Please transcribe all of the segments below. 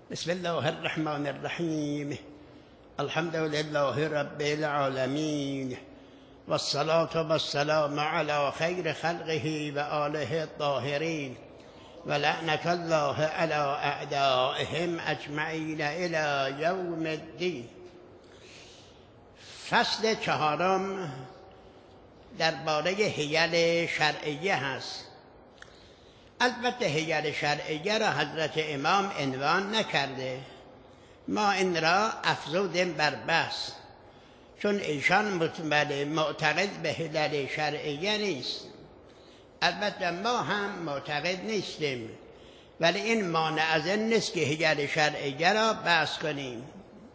بسم الله الرحمن الرحیم. الحمد لله رب العالمین والصلاة والسلام على خیر خلقه و آله الطاهرین و لعنة الله على اعدائهم اجمعین الى یوم الدین. فصل چهارم درباره حیل شرعیه هست. البته حیل شرعیه را حضرت امام عنوان نکرده، ما این را افزودیم بر بحث، چون ایشان معتقد به حیل شرعیه نیست. البته ما هم معتقد نیستیم، ولی این مانع از این نیست که حیل شرعیه را بحث کنیم.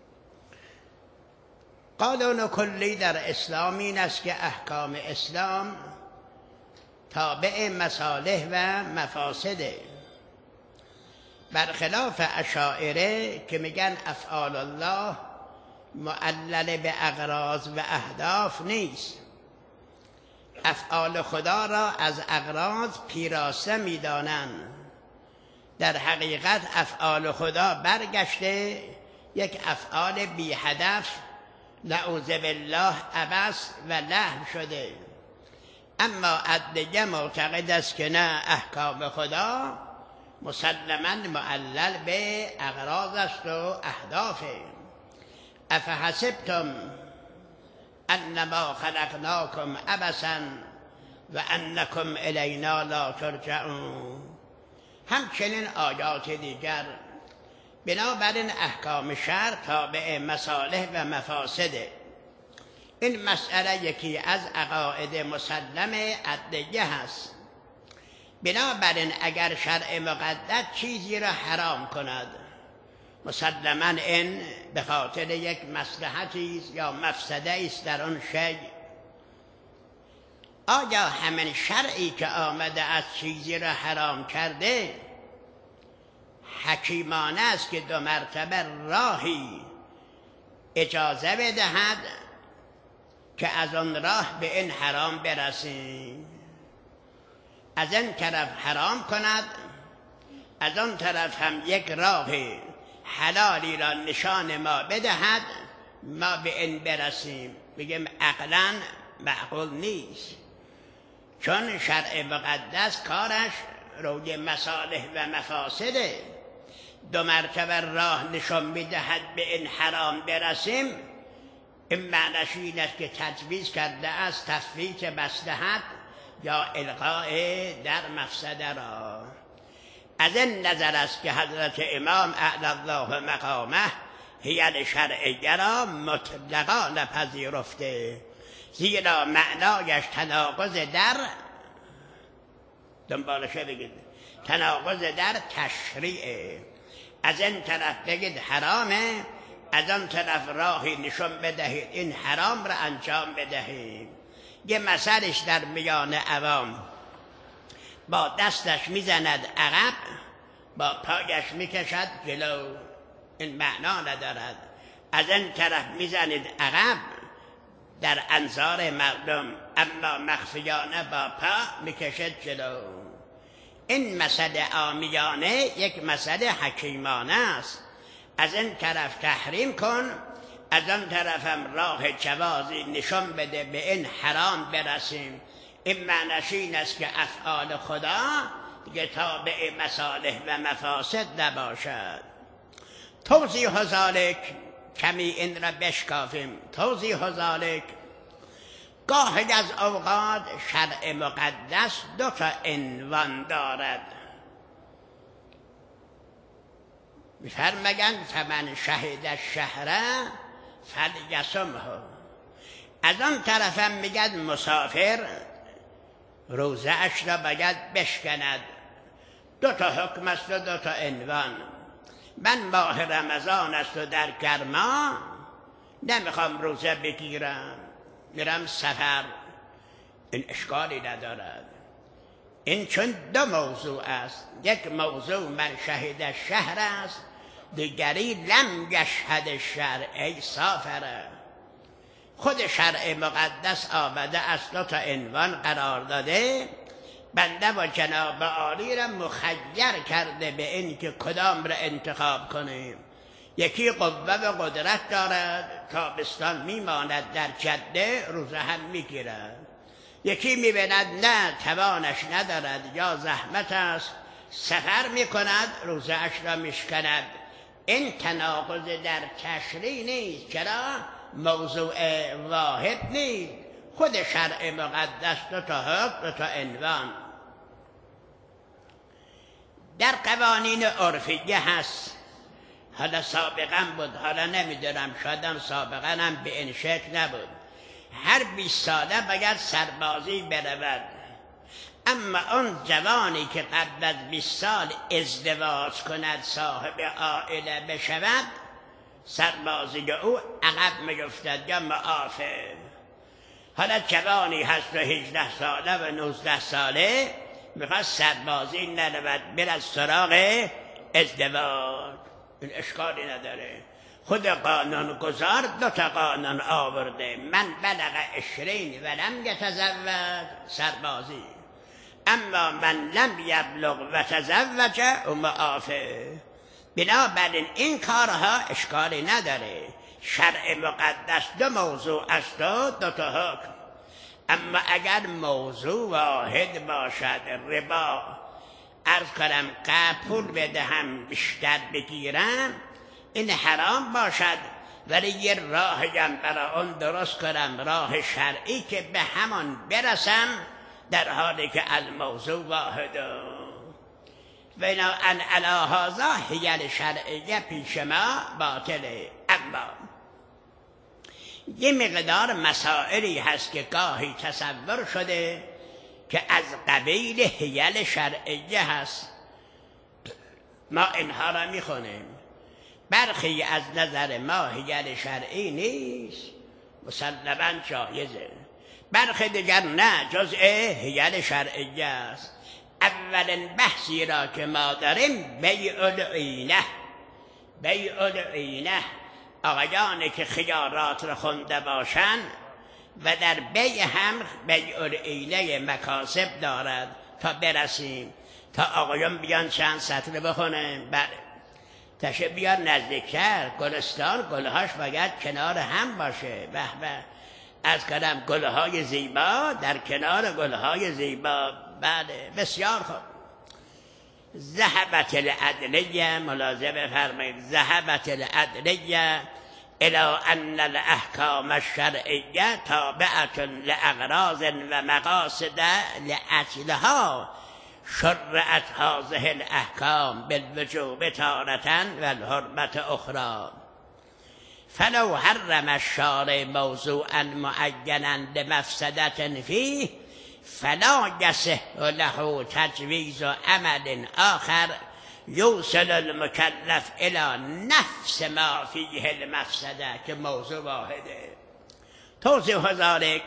قانون کلی در اسلام این است که احکام اسلام تابع مصالح و مفاسده، برخلاف اشاعره که میگن افعال الله معلل به اغراض و اهداف نیست. افعال خدا را از اغراض پیراسته میدانند. در حقیقت افعال خدا برگشته یک افعال بی هدف، نعوذ بالله، عبث و لهو شده. اما عدلیه معتقد است که نه، احکام خدا مسلماً معلل به اغراض است و اهدافه. افحسبتم انما خلقناکم عبثا و انکم الینا لا ترجعون. همچنین آیات دیگر. بنابراین احکام شرع تابع مصالح و مفاسده. این مسئله یکی از عقاید مسلم عدلیه هست. بنابراین اگر شرع مقدس چیزی را حرام کند، مسلما این به خاطر یک مصلحتی است یا مفسده است در آن شیء. آیا همین شرعی که آمده از چیزی را حرام کرده حکیمانه است که 2 مرتبه راهی اجازه بدهد که از آن راه به این حرام برسیم؟ از این طرف حرام کند، از آن طرف هم یک راه حلالی را نشان ما بدهد ما به این برسیم. بگیم عقلاً معقول نیست، چون شرع مقدس کارش روی مصالح و مفاسده. 2 مرتبه راه نشان میدهد به این حرام برسیم، این معنیش این است که تجویز کرده است تفویت مصلحت یا الغاء در مفسده را. از این نظر است که حضرت امام اعلی الله مقامه حیل شرعیه را مطلقا نپذیرفته، زیرا معنایش تناقض در دنبالشه بگید تناقض در تشریعه. از این طرف بگید حرامه، از آن طرف راهی نشون بدهید این حرام را انجام بدهید. یه مثلش در میان عوام با دستش میزند عقب، با پایش میکشد جلو، این معنا ندارد. از این طرف میزنید عقب در انظار مردم، اما مخفیانه با پا میکشد جلو. این مسئله عامیانه یک مسئله حکیمانه است. از این طرف تحریم کن، از آن طرف هم راه جوازی نشان بده به این حرام برسیم. این معنیش این است که افعال خدا دیگه تابع مصالح و مفاسد نباشد. توضیح ذالک، کمی این را بشکافیم. توضیح ذالک، گاهی از اوقات شرع مقدس 2 عنوان دارد. می‌فرمایند فمن شهد الشهر فلیصمه. از آن طرف هم میگد مسافر روزه اش را باید بشکند. 2 حکم است و 2 عنوان. من ماه رمضان است و در گرما نمیخوام روزه بگیرم، میرم سفر، این اشکالی ندارد. این چون 2 موضوع است. یک موضوع من شهد الشهر است، دیگری لم یشهد الشهر ای سافره. خود شرع مقدس آمده از 2 عنوان قرار داده بنده و جناب عالی را مخیر کرده به این که کدام را انتخاب کنیم. یکی قوه و قدرت دارد، تابستان میماند در جده، روزه هم میگیرد. یکی میبیند نه توانش ندارد یا زحمت است، سفر میکند، روزه اش را میشکند. این تناقض در تشریع نیست. چرا؟ موضوع واحد نیست. خود شرع مقدس دو تا حکم، دو تا عنوان. در قوانین عرفیه هست، حالا سابقا بود، حالا نمیدونم، شایدم سابقا هم به این شکل نبود. هر 20 ساله باید سربازی برود، اما اون جوانی که قبل از 20 سال ازدواج کند، صاحب عائله بشود، سربازی او عقب میفتد یا معافه. حالا جوانی هست و 18 ساله و 19 ساله میخواد سربازی نرود، برد سراغ ازدواج، این اشکالی نداره. خود قانون گذار 2 تا قانون آورده: من بلغ 20 ولم یتزوج، سربازی، اما من لم یبلغ و تزوج و معافه. بنابراین این کارها اشکالی نداره. شرع مقدس 2 موضوع است و 2 تا حکم. اما اگر موضوع واحد باشد، ربا، عرض کنم پول بدهم بیشتر بگیرم، این حرام باشد، ولی یه راهی هم برای اون درست کنم، راه شرعی که به همان برسم، در حالی که الموضوع واحده. بناءً علی هذا حیل شرعیه پیش ما باطله. اما یه مقدار مسائلی هست که گاهی تصور شده که از قبیل حیل شرعیه هست، ما اینها را میخونیم. برخی از نظر ما حیل شرعی نیست، مسلماً جایزه. برخی دیگر نه، جزء حیل شرعیه است. اولین بحثی را که ما داریم بیع العینه. بیع العینه، آقایانی که خیارات را خونده باشند و در بیع هم بیع العینه مکاسب دارد. تا برسیم، تا آقایان بیان چند سطر بخونیم. بله، تشه بیان نزدیکتر. گلستان گلهاش باید کنار هم باشه. به به، از کلم گلهای زیبا در کنار گلهای زیبا. بله، بسیار خوب. ذهبت العدلیه، ملاحظه بفرمایید، ذهبت العدلیه الى ان الاحکام الشرعیه تابعه لاغراض و مقاصد لاجلها شرعت هذه الاحکام بالوجوب تارة والحرمة اخرى. فلو حرم الشارع موضوعا معینا لمفسدة فيه فلا يصح له تجویز عمل آخر یوصل المکلف الى نفس ما فیه المفسده، که موضوع واحده. توضیح ذلك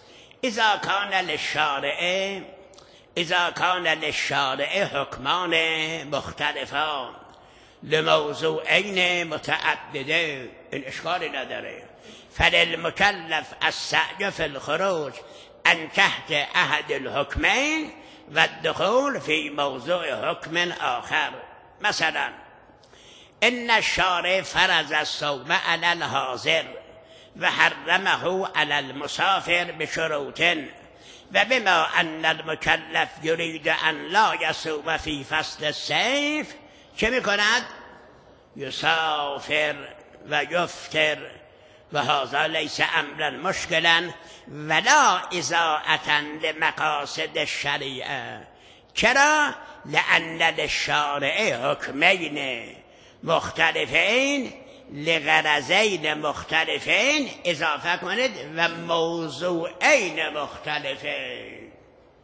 اذا كان للشارع حکمان مختلفان لموضوعین متعدده، این اشکالی نداره. فللمکلف السعی فی الخروج عن تحت احد الحکمین و الدخول فی موضوع حکم آخر. مثلا ان الشارع فرض الصوم علی الحاضر و حرمه علی المسافر بشروط، و بما ان المکلف یرید ان لا یصوم فی فصل الصیف، چه میکند؟ یسافر و یفطر، و هذا لیس امرا مشکلا ولا اضاعة لمقاصد الشریعه. چرا؟ لان للشارع حکمین مختلفین لغرضین مختلفین، اضافه کنید، و موضوعین مختلفین.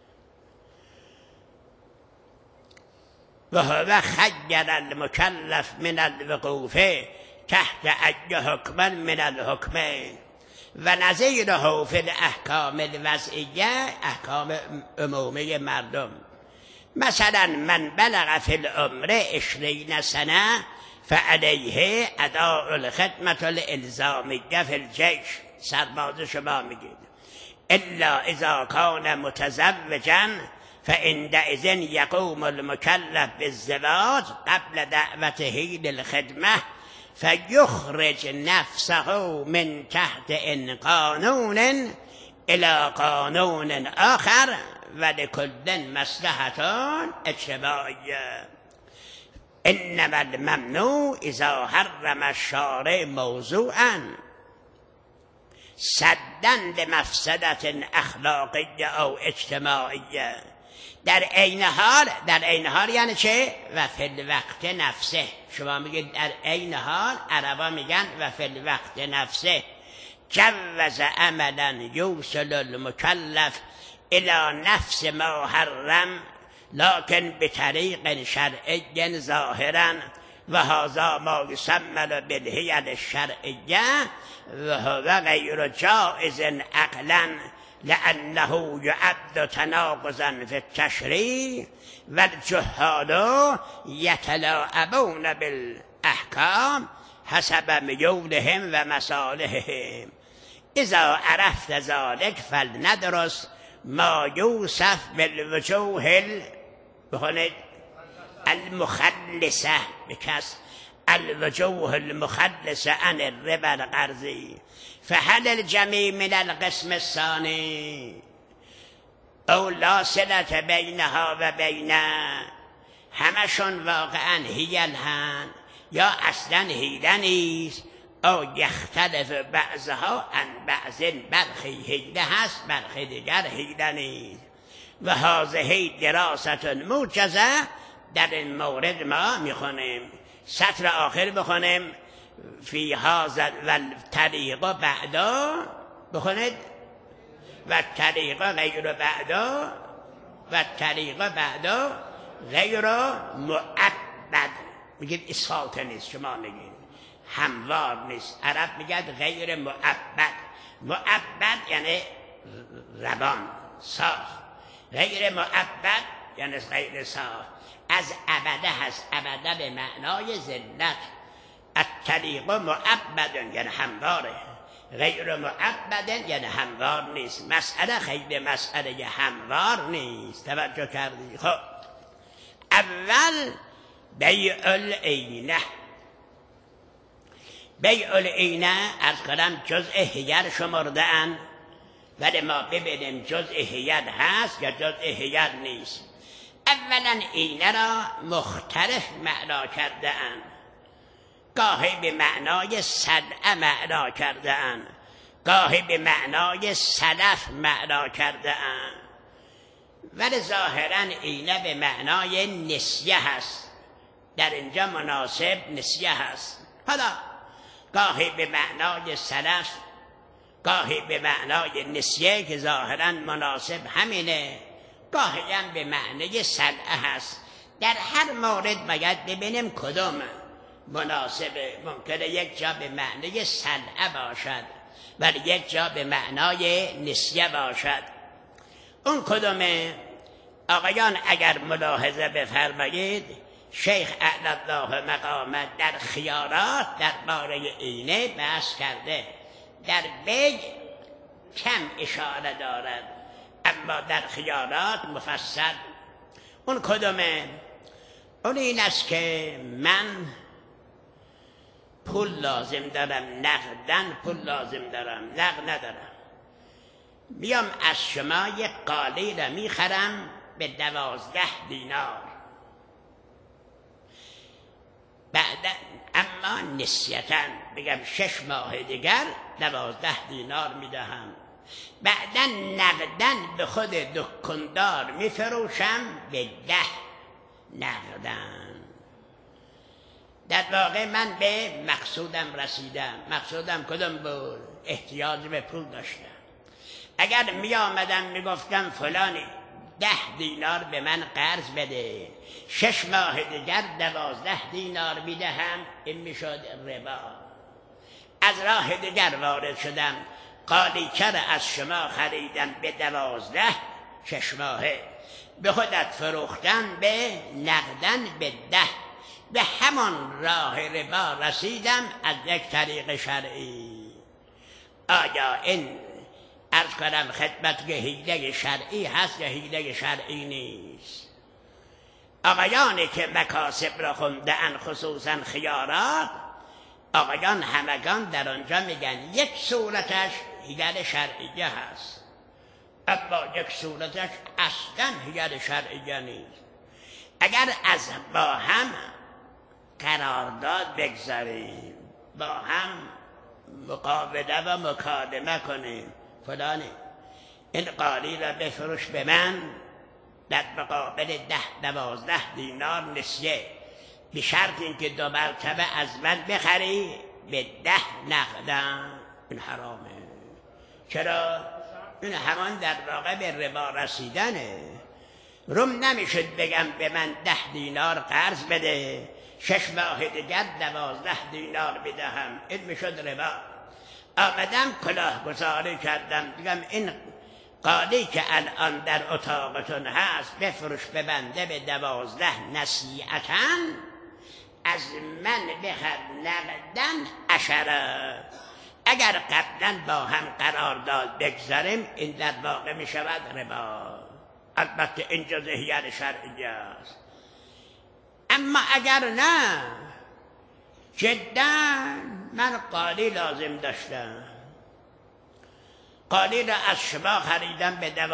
و هو خیر المکلف من الوقوف تحت ای حکم من الحکمین. و نظیره فی الاحکام الوضعیه، احکام عمومی مردم. مثلا من بلغ فی العمر 20 سنه فعلیه اداء الخدمة الالزامیه فی الجیش، سرباز شما میگید، الا اذا کان متزوجا فعندئذ یقوم المکلف بالزواج قبل دعوته للخدمه فیخرج نفسه من تحت ان قانون الى قانون آخر ولكل مصلحة اجتماعیه. انما الممنوع اذا حرم الشارع موضوعا سدا لمفسدة اخلاقیه او اجتماعیه. در عین حال یعنی چه؟ و فی الوقت نفسه. شما میگید در عین حال، عربا میگن و فی الوقت نفسه. جوز عملا یوصل المکلف الى نفس ما حرم لكن بطریق شرعی ظاهرا و هذا ما یسمى بالحیل الشرعیه و هو غیر جائز عقلا لأنه يعد تناقضا في التشريع والجهال يتلاعبون بالأحكام حسب ميولهم ومصالحهم. إذا عرفت ذلك فلندرس ما يوصف بالوجوه المخلصة بكسر الوجوه المخلصة عن الربا القرضي. فهل الجميع من القسم الثاني او لا صلة بینها و بین همشون واقعا هیل هن یا اصلا هیله نیست او یختلف بعضها عن بعض، برخی هیله هست برخی دیگر هیله نیست. و هذه دراسة موجزه. در این مورد ما میخونیم سطر آخر بخونیم فی هذا و طریق بعدا بخونید و طریق غیر بعدا و طریق بعدا غیر معبد. میگید اسفالت نیست، شما میگید هموار نیست، عرب میگید غیر معبد. معبد یعنی روان صاف، غیر معبد یعنی غیر صاف. از عبده هست، عبده به معنای ذلت. الطریق معبد یعنی همواره، غیر معبد یعنی هموار نیست. مسئله خیلی مسئله هموار نیست. توجه کردی؟ خب اول بیع العینه. بیع العینه از کنم جزء هیل شمرده اند، ولی ما ببینیم جزء هیل هست یا جزء هیل نیست. اولا عینه را مختلف معنا کرده اند، گاهی به معنای صدعه معنا کرده اند، گاهی به معنای سلف معنا کرده اند، ولی ظاهرا عینه به معنای نسیه هست. در اینجا مناسب نسیه هست. حالا گاهی به معنای سلف، گاهی به معنای نسیه که ظاهرا مناسب همینه، گاهی هم به معنی سلعه هست. در هر مورد باید ببینیم کدوم مناسبه. ممکنه یک جا به معنی سلعه باشد ولی یک جا به معنای نسیه باشد. اون کدومه؟ آقایان اگر ملاحظه بفرمایید، شیخ اعلی الله مقامه در خیارات درباره عینه بحث کرده، در بیع کم اشاره دارد اما در خیارات مفصل. اون کدومه؟ اون این است که من پول لازم دارم، نقدن پول لازم دارم، نقد ندارم، میام از شما یک قالی را میخرم به 12 دینار، بعدا اما نسیتاً بگم 6 ماه دیگر 12 دینار میدهم، بعدا نقدن به خود دکاندار میفروشم به 10 نقدن. در واقع من به مقصودم رسیدم. مقصودم کدوم بود؟ احتیاج به پول داشتم. اگر می آمدم می گفتم فلانی 10 دینار به من قرض بده، 6 ماه دیگر 12 دینار میدهم، این میشد ربا. از راه دیگر وارد شدم، قالیچه را از شما خریدم به 12، 6 ماهه به خودت فروختن به نقدن به 10. به همان راه ربا رسیدم از یک طریق شرعی. آیا این عرض کنم خدمت که حیله شرعی هست یا حیله شرعی نیست. آقایانی که مکاسب را خونده‌اند خصوصا خیارات، آقایان همگان در آنجا میگن یک صورتش حیله شرعیه هست، اما یک صورتش اصلا حیله شرعیه نیست. اگر از با هم قرارداد بگذاریم، با هم مقابله و مکالمه کنیم، فلانی این قالی را بفروش به من در مقابل 10-12 دینار نسیه، به شرط اینکه 2 مرتبه از من بخری به 10 نقدم، این حرامه. چرا؟ این همان در واقع به ربا رسیدنه. روم نمیشد بگم به من 10 دینار قرض بده، 6 ماه دیگر 12 دینار بدهم، این میشد ربا. آمدم کلاه گذاری کردم، دیدم این قالی که الان در اتاقتون هست بفروش به بنده به 12 نصیحتاً، از من بخر نقدن 10. اگر قبلا با هم قرارداد بگذاریم این در واقع می شود ربا. البته این جزء حیل شرعی است. اما اگر نه، جدا من قالی لازم داشتم، قالی را از شما خریدم به 12،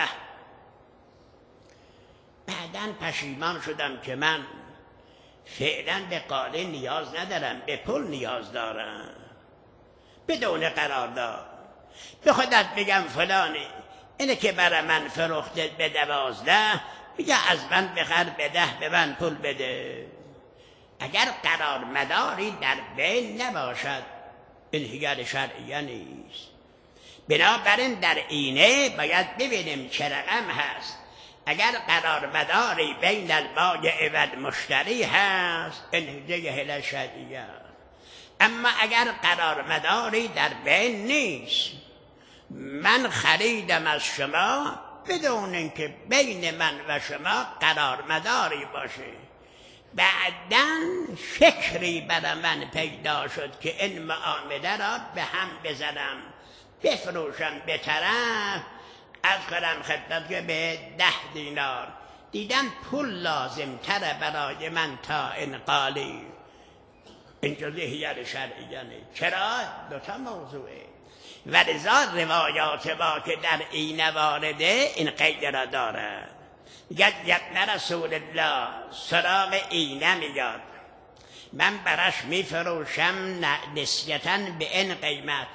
بعداً پشیمان شدم که من فعلا به قالی نیاز ندارم، به پول نیاز دارم، بدون قرارداد به خودت بگم فلانی اینه که برای من فروخته به 12، میگه از من بخر به 10 به من پول بده. اگر قرار مداری در بین نباشد این حیل شرعیه نیست. بنابراین در اینه باید ببینیم چه رقم هست. اگر قرار مداری بین البایع و المشتری هست این حیل شرعیه است. اما اگر قرار مداری در بین نیست، من خریدم از شما بدون اینکه بین من و شما قرار مداری باشه، بعداً فکری برای من پیدا شد که این معامله را به هم بزنم، بفروشم به طرف، از کنم خدمت که به 10 دینار، دیدم پول لازم تره برای من تا این قالی، این جزء حیل شرعیه نیست. چرا؟ 2 موضوعه. ولذا روایات ما که در این وارده این قید را دارد. یبن رسول الله سراغ اینه میاد، من براش میفروشم نسیتاً به این قیمت،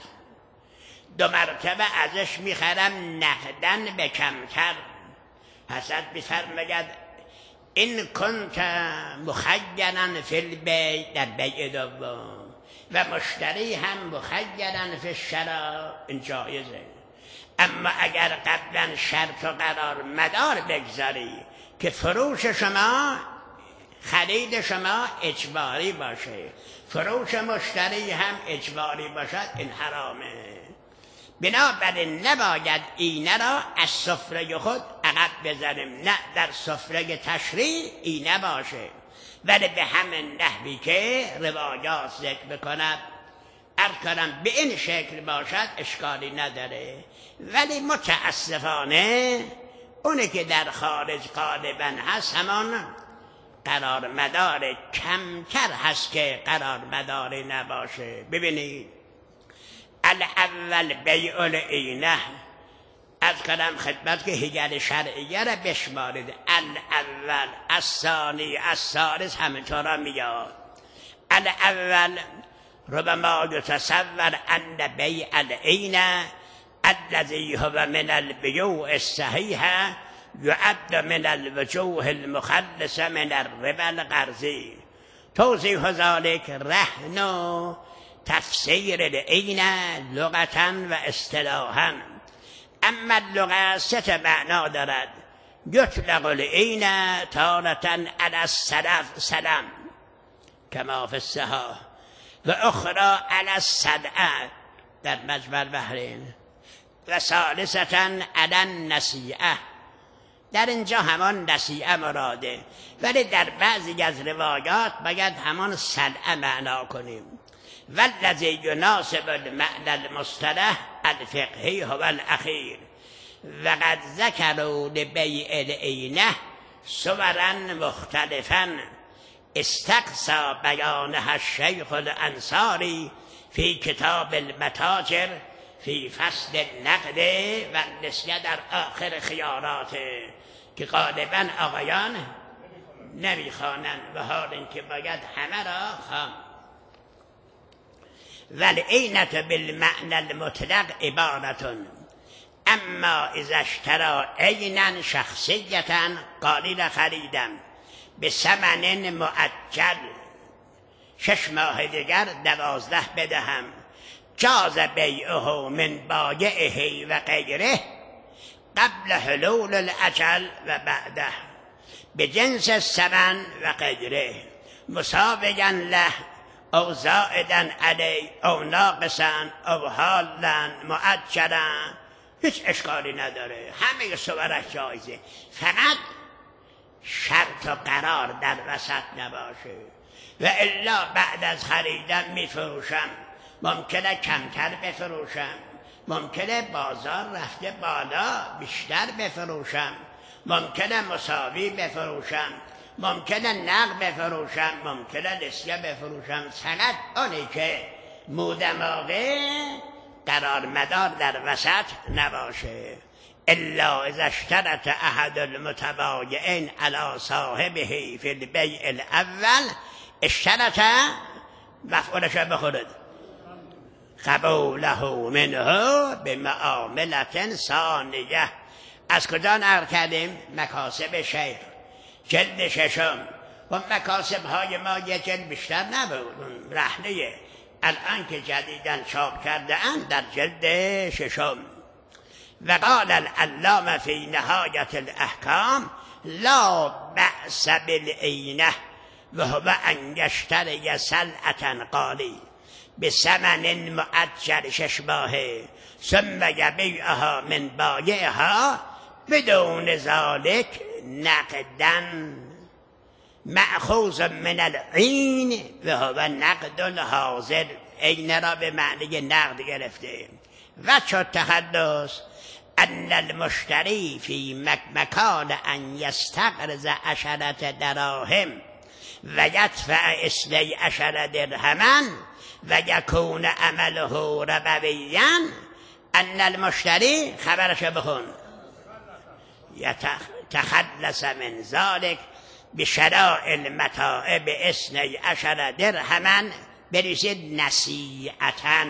2 مرتبه ازش میخرم نقدن به کمتر. حضرت میفرماید این کنت مخیراً فی البیع، در بیع دوم، و مشتری هم مخیراً فی الشراء، این جایزه. اما اگر قبلا شرط و قرار مدار بگذاری که فروش شما، خرید شما اجباری باشه، فروش مشتری هم اجباری باشد، این حرامه. بنابراین نباید اینه را از سفره خود عقب بزنیم، نه در سفره تشریع اینه باشه، ولی به همین نحوی که روایات ذکر بکند کنم به این شکل باشد اشکالی نداره. ولی متاسفانه اونی که در خارج غالبا هست همان قرار مدار کمتر هست که قرار مداری نباشه. ببینید الاول بیع العینه، از کنم خدمت که حیل شرعیه را بشمارید، الاول، الثانی، الثالث، همینطور میاد. الاول ربما یتصور ان بیع العینه الذي هو من البيوع الصحيحه يعد من الوجوه المخلصه من الربا القرضي. توضیح ذلك رهن و تفسیر العینه لغتا و اصطلاحا. اما اللغه 3 معنا دارد، یطلق العینه تارة علی السلم کما فی الصحاح و اخرى علی الصدعه در مجمع البحرین و ثالثة علی النصیعه، در اینجا همان نصیعه مراده، ولی در بعضی از روایات باید همان صدعه معنا کنیم. والذی یناسب المعنى المصطلح الفقهی هو الاخیر و قد ذکروا لبیع العینه صورا مختلفا استقصى بیانها الشیخ الانصاری فی کتاب المتاجر فی فصل النقد و نسیه در آخر خیارات که غالبا آقایان نمیخوانند و حال اینکه باید همه را خواند. والعینة بالمعنى المطلق عبارة اما اذا اشترى عینا شخصیة قالیل خریدم به ثمن مؤجل 6 ماه دیگر 12 بدهم جاز بیعه من بایعه و غیره قبل حلول الاجل و بعده بجنس الثمن و غیره مساویا له او زائدا علی او ناقصا او حالا مؤجلا هیچ اشکالی نداره، همه صورش جایزه، فقط شرط و قرار در وسط نباشه و الا بعد از خریدن میفروشم ممکنه کمتر بفروشم، ممکنه بازار رفته بالا بیشتر بفروشم، ممکنه مساوی بفروشم، ممکنه نقد بفروشم، ممکنه نسیه بفروشم، فقط آنی که مودماغه قرار مدار در وسط نباشه. الا اذا اشترط احد المتبایعین علی صاحبه فی البیع الاول اشترط مفعولش بخورد قبوله منه بمعاملة ثانیه. از کجا نقل کردیم؟ مکاسب شیخ جلد 6. و مکاسب های ما یه جلد بیشتر نبود، رهنه الان که جدیدن چاپ کرده اند در جلد 6. و قال العلامه فی نهایت الاحکام لا بأس بالعینه و هو ان یشتری سلعة قالی بثمن مؤجل 6 ماهه ثم یبیعها من بایعها بدون ذلك نقدا مأخوذ من العین و هو نقد حاضر. عین را به معنی نقد گرفته. وجه التخلص ان المشتری فی مکان ان یستقرض 10 دراهم و یدفع 12 درهما و یکون عمله ربویا ان المشتری خبرش بخون تخلص من ذلك بشراء المتاع ب12 درهما بریزید نصیعة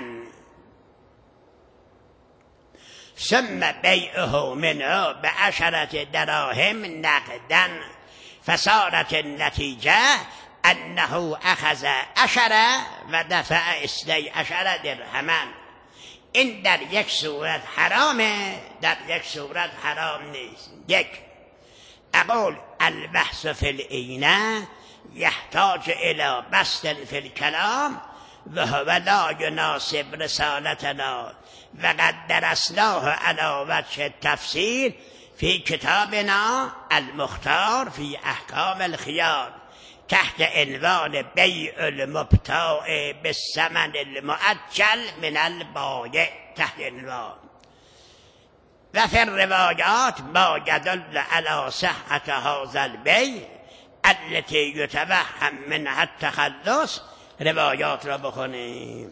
ثم بیعه منه ب10 دراهم نقدا فصارت النتیجه انه اخذ 10 و دفع 12 درهما. این در یک صورت حرامه، در یک صورت حرام نیست. یک اقول البحث فی العینه یحتاج الى بسط فی الکلام و هو لا یناسب رسالتنا و قد درسناه علی وجه التفسیر فی کتابنا المختار فی احکام الخیار تحت عنوان بیع المبتاع بالثمن المؤجل من البایع تحت عنوان و فی الروایات ما یدل علی صحة هذا البیع التي یتوهم منها التخلص. روایات را بخونیم.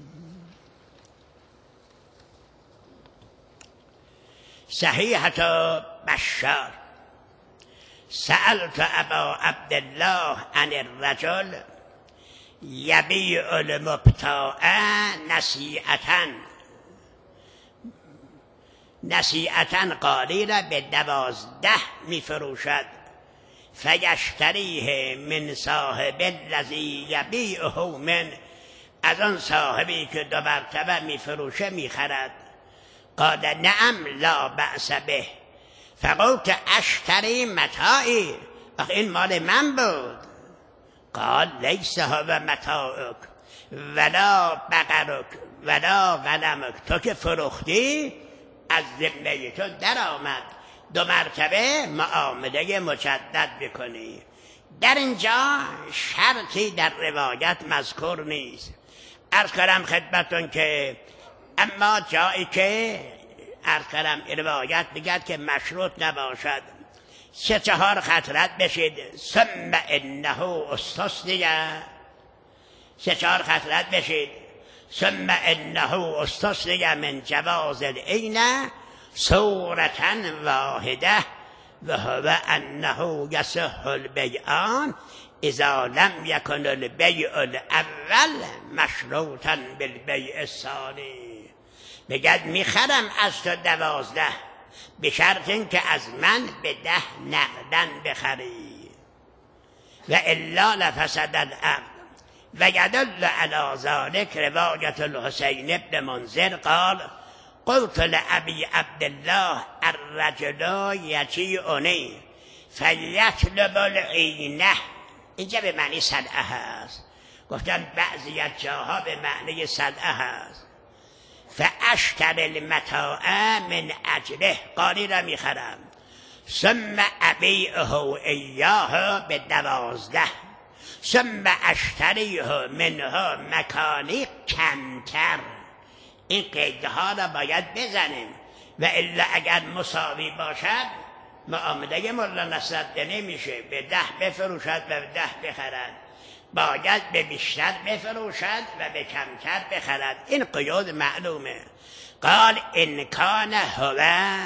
صحیحة بشار سألت ابا عبدالله عن الرجل یبیع المبتاع نصیعة قالیل ب12 میفروشد فیشتریه من صاحب الذی یبیعه من، از آن صاحبی که 2 مرتبه میفروشه میخرد. قال نعم لا بأس به. فقلت اشتری متاعی، آخه این مال من بود. قال لیس هو متاعک ولا بقرک ولا غنمک، تو که فروختی از ذمه تو در آمد، 2 مرتبه معامله مجدد بکنی. در اینجا شرطی در روایت مذکور نیست. عرض کردم خدمتون که اما جایی که عرض کردم روایت میگد که مشروط نباشد 3-4 خط رد بشید ثم انه استثنیه 3-4 خط رد بشید ثم انه استثنیه من جواز العین صورة واحده و هو انه یصح البیعان اذا لم یکن البیع الاول مشروطا بالبیع الثانی. بگد میخرم از تو 12 به شرط اینکه از من به 10 نقدن بخری و الا لفسد العقد. و یدل علی ذلک روایت الحسین بن منذر قال قلت لأبی عبدالله الرجل یجیعنی فلیطلب العینه. اینجا به معنی صدعه هست، گفتن بعضی از جاها به معنی صدعه هست. فاشتر المتاع من اجله، قالی را میخرم ثم ابیعه ایاه به 12 ثم اشتریه منها مکانی کمتر. این قیدها را باید بزنیم و الا اگر مساوی باشد معامله مولا نصرالدین نمیشه. به 10 بفروشد و به 10 بخرد، باید به بیشتر بفروشد و به کمتر بخرد. این قیود معلومه. قال ان کان هو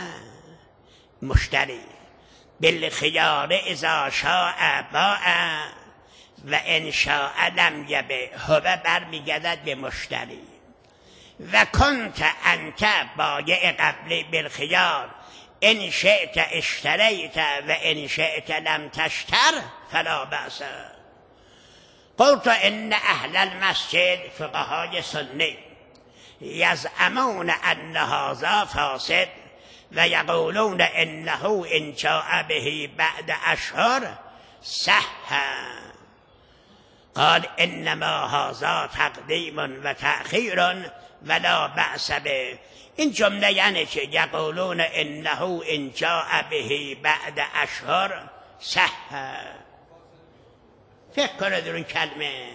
مشتری بالخیار اذا شاء باع و ان شاء لم یبع. هو برمیگردد به مشتری. و کنت انت بایع قبلی بالخیار ان شئت اشتریت و ان شئت لم تشتر فلا بأس. قلت ان اهل المسجد فقهای سنی یزعمون ان هذا فاسد و یقولون انه ان جاء به بعد اشهر صح. قال انما هذا تقدیم و تأخیر ولا بأس به. این جمله یعنی که یقولون انه ان جاء به بعد اشهر صح. فکر کنه در این کلمه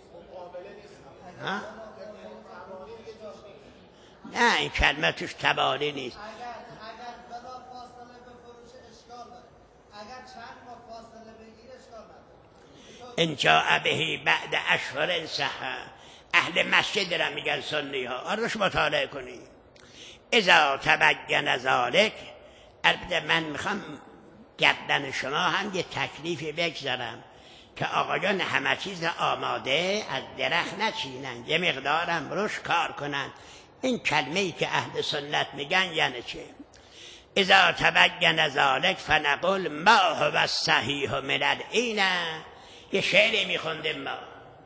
نه، این کلمه توش تبالی نیست. اگر بلا فاصله بفروشه اشکال داره، اگر چند ماه فاصله بگیره اشکال نداره. ان جاء به بعد اشهر صح. اهل مسجد را میگن سنی ها. آرش مطالعه کنید. اذا تبین ذلک. البته من میخوام گردن شما هم یه تکلیفی بگذارم که آقایان همه چیز آماده از درخت نچینن، یه مقدارم روش کار کنن. این کلمه‌ای که اهل سنت میگن یعنی چه؟ اذا تبین ذلک فنقول ما هو الصحیح من العین. یه شعری میخوندیم ما: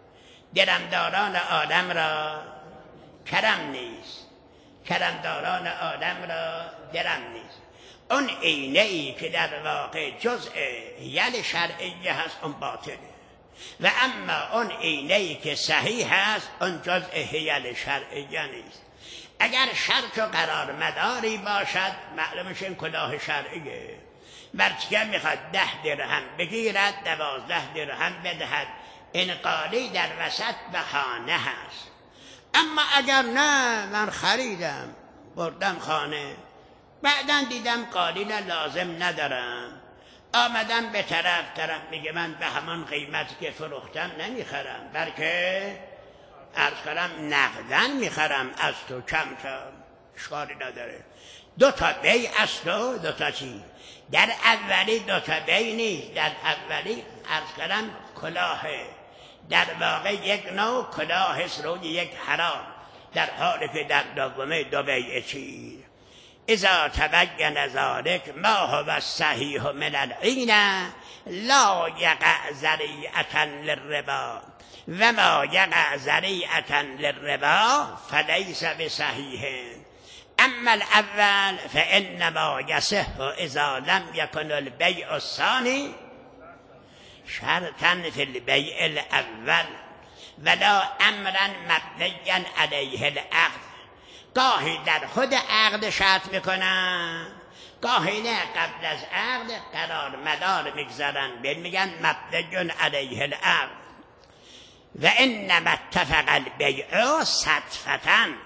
درمداران آدم را کرم نیست، کرمداران آدم را درم نیست. اون عینه ای که در واقع جزء یل شرعیه هست اون باطله، و اما اون عینه ای که صحیح هست اون جزء هیل شرعیه نیست. اگر شرط و قرار مداری باشد معلومش این کلاه شرعیه. برچه میخواد 10 درهم بگیرد 12 درهم بدهد، این قالی در وسط بهانه هست. اما اگر نه من خریدم بردم خانه، بعداً دیدم قالی لازم ندارم، آمدم به طرف میگه من به همان قیمتی که فروختم نمیخرم، بلکه عرض کنم نقدن میخرم از تو کمتر، اشکالی نداره. 2 تا بیع از تو، 2 تا چی؟ در اولی 2 تا بیع نیست، در اولی عرض کنم کلاهه، در واقع یک نوع کلاه است روی یک حرام، در حالی که در دومه 2 بیع چی؟ اذا تبین ذلک ما هو الصحیح من العین لا یقع ذریعة للربا و ما یقع ذریعة للربا فلیس بصحیح. اما الاول فانما یصح اذا لم یکن البیع الثانی شرطا فی البیع الاول ولا امرا مبنیا علیه العقد. گاهی در خود عقد شرط میکنن، گاهی نه قبل از عقد قرار مدار میگذارن، میگن مبنی علیه العقد. و انما اتفق البیع صدفة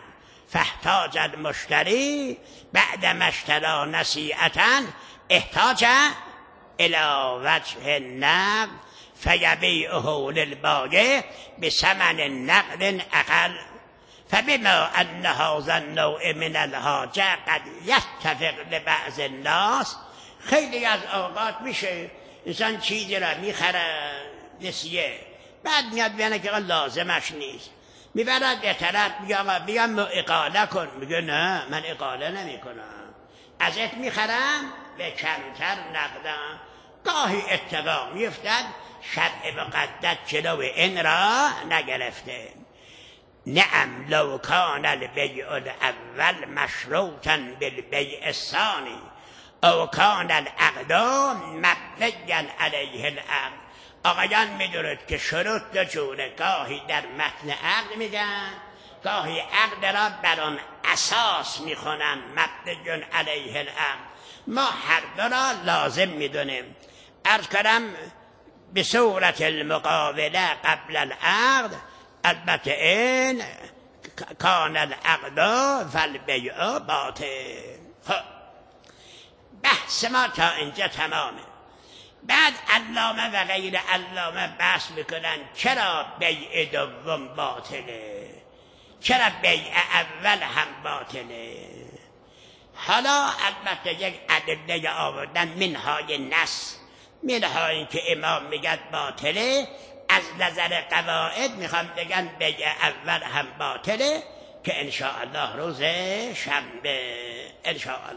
فاحتاج المشتری بعد ما اشترى نصیعة احتاج الى وجه النقد فیبیعه للبایع بثمن نقد اقل فبما ان هذا النوع من الحاجه قد یتفق لبعض الناس. خیلی از اوقات میشه انسان چیزی را میخره نسیه، بعد میاد بیانه که لازمش نیست، میبرد به طرف بیام اقاله کن، میگه نه من اقاله نمی کنم، ازت میخرم به کمتر نقدم. گاهی اتفاق میفتد شرع مقدس جلو این را نگرفته. نعم لو کان البیع الاول مشروطا بالبیع الثانی او کان العقد مبنیا علیه العقد. آقایان میدونید که شروط دو جوره، گاهی در متن عقد میگن، گاهی عقد را بر آن اساس میخونن مبنی علیه العقد. ما هر دو را لازم میدونیم. عرض کردم به صورت المقابله قبل العقد، البته این کان العقد فالبیع باطل. خب بحث ما تا اینجا تمامه. بعد علامه و غیر علامه بحث میکنن چرا بیع دوم باطله، چرا بیع اول هم باطله. حالا البته یک ادله آوردن منهای نص، منهای که امام میگن باطله، از نظر قواعد میخوام بگن بیع اول هم باطله که انشاءالله روز شنبه انشاءالله